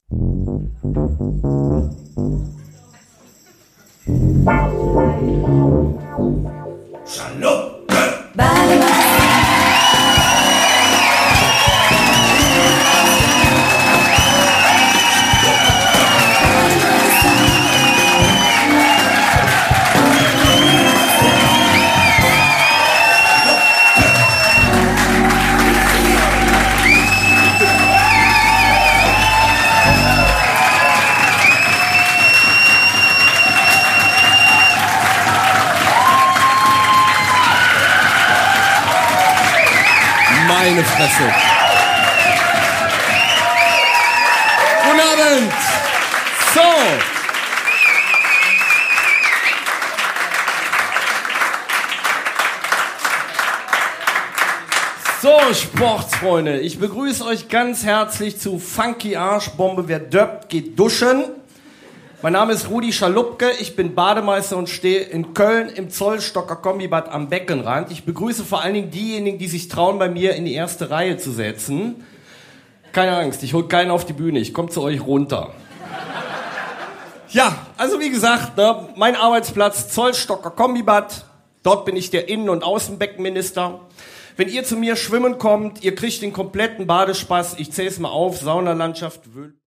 Meine Fresse. Guten Abend. So, Sportsfreunde, ich begrüße euch ganz herzlich zu Funky Arschbombe. Wer döppt, geht duschen. Mein Name ist Rudi Schalupke, ich bin Bademeister und stehe in Köln im Zollstocker Kombibad am Beckenrand. Ich begrüße vor allen Dingen diejenigen, die sich trauen, bei mir in die erste Reihe zu setzen. Keine Angst, ich hole keinen auf die Bühne, ich komme zu euch runter. Ja, also wie gesagt, ne, mein Arbeitsplatz Zollstocker Kombibad, dort bin ich der Innen- und Außenbeckenminister. Wenn ihr zu mir schwimmen kommt, ihr kriegt den kompletten Badespaß, ich zähle es mal auf, Saunalandschaft,